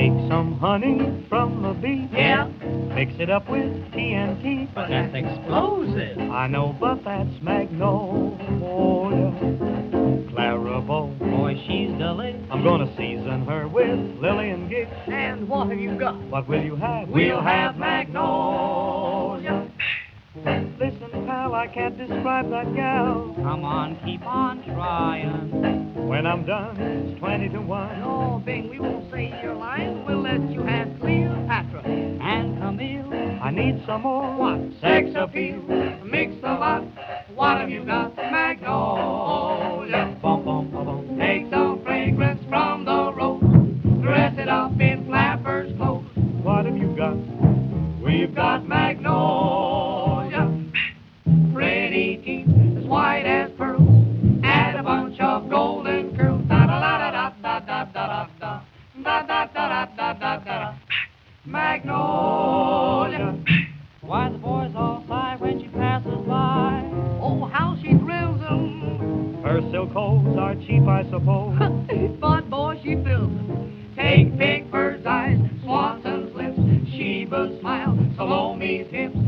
Take some honey from a bee. Yeah, Mix it up with TNT. but that's explosive. I know, but that's Magnolia. Clarabelle. Boy, she's delicious. I'm gonna season her with lily and gick. And what have you got? What will you have? We'll have Magnolia. Listen, pal, I can't describe that gal. Come on, keep on trying. When I'm done, it's 20 to 1. Oh, Bing, we won't say your lines. We'll let you have Cleopatra and Camille. I need some more. What? Sex appeal. Mix a lot. What have you got? Magnolia. Bum, bum, bum, bum. Take some fragrance from the rose. Dress it up in flappers' clothes. What have you got? We've got Magnolia. Pretty teeth as white as pearls. Add a bunch of golden curls. Da da da da da da da da da da da da da da da. Magnolia. Why the boys all sigh when she passes by. Oh, how she thrills 'em. Her silk hose are cheap, I suppose. But boy, she fills 'em. Take big bird's eyes, Swanson's lips, Sheba's smile, Salome's hips.